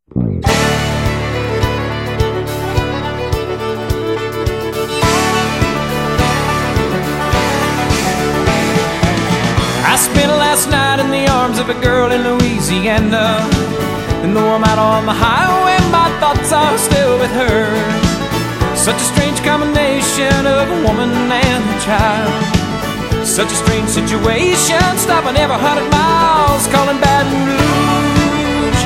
I spent last night in the arms of a girl in Louisiana, and though I'm out on the highway, my thoughts are still with her. Such a strange combination of a woman and a child. Such a strange situation, stopping every 100 miles, calling Baton Rouge.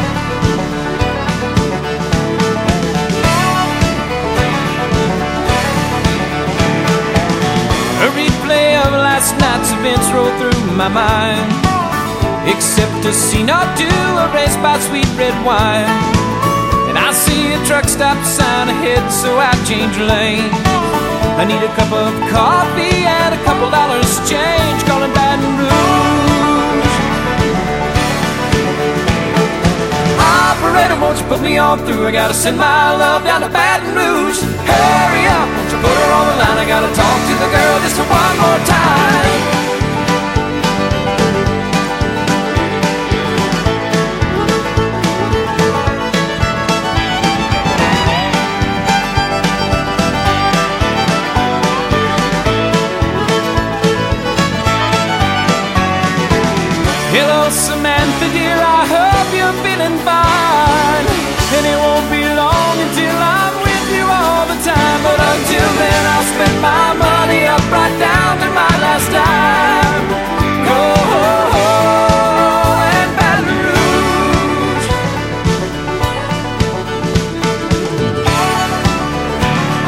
A replay of last night's events rolled through my mind, except a scene or two erased by sweet red wine. And I see a truck stop sign ahead, so I change lanes. I need a cup of coffee and a couple dollars change, calling Baton Rouge. Operator, won't you put me on through? I gotta send my love down to Baton Rouge. Hurry up, won't you put her on the line? I gotta talk to the girl just one more time. Hello, Samantha, dear, I hope you're feeling fine. And it won't be long until I'm with you all the time. But until then, I'll spend my money up right down to my last dime. Oh, and Baton Rouge.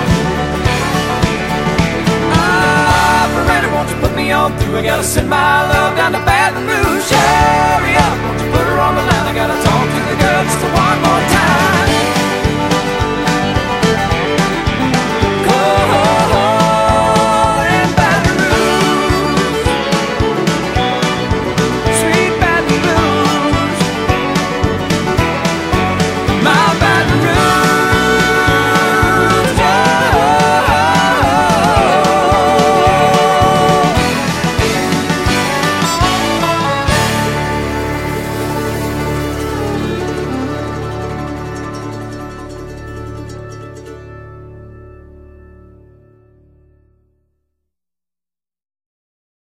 Operator, won't you put me on through? I gotta send my